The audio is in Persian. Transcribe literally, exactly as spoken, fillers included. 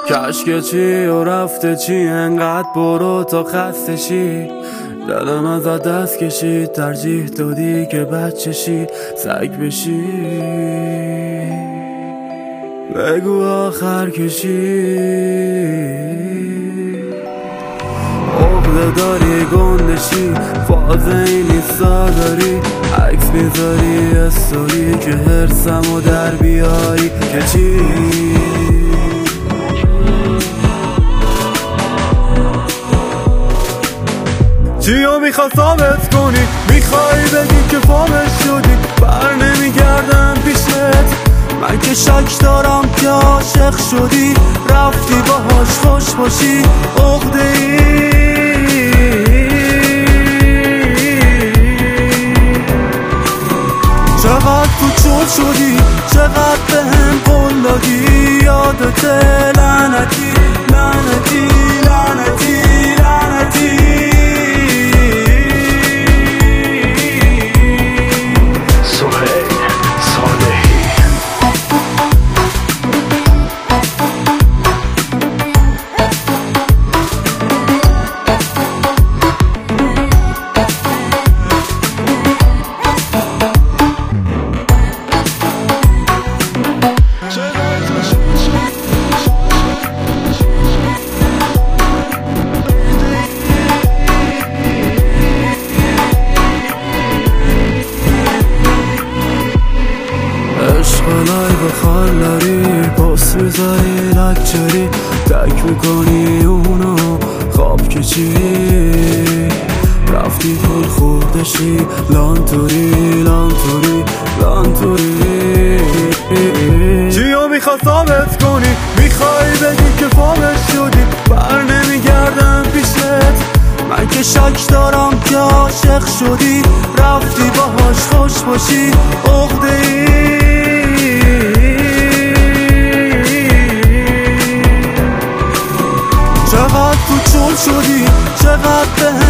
کشک چی و رفته چی انقدر برو تا خسته شی، دلم ازت دست کشید ترجیح دادی که بچه شی سگ بشی. بگو آخر کشی عقده داری گندشی فازه این نیستا داری عکس میذاری استوری که هرسم و در بیاری که چی. چیو میخوا ثابت کنی میخوای بگی که فامش شدی بر نمیگردم پیشت من که شک دارم که عاشق شدی رفتی باهاش خوش باشی عقده ای. چقدر تو چور شدی چقدر به هم قول دادی یادت لعنتی لعنتی لعنتی لعنتی. عشقالای بخال داری پاس میذاری لکچری تک میکنی اونو خواب که چی رفتی پول خوردشی لانتوری لانتوری لانتوری. چیو میخوا ثابت کنی میخوای بگی که فامش شدی بر نمیگردم پیشت من که شک دارم که عاشق شدی رفتی باهاش خوش باشی عقده ای. چقدر تو چور شدی چقدر به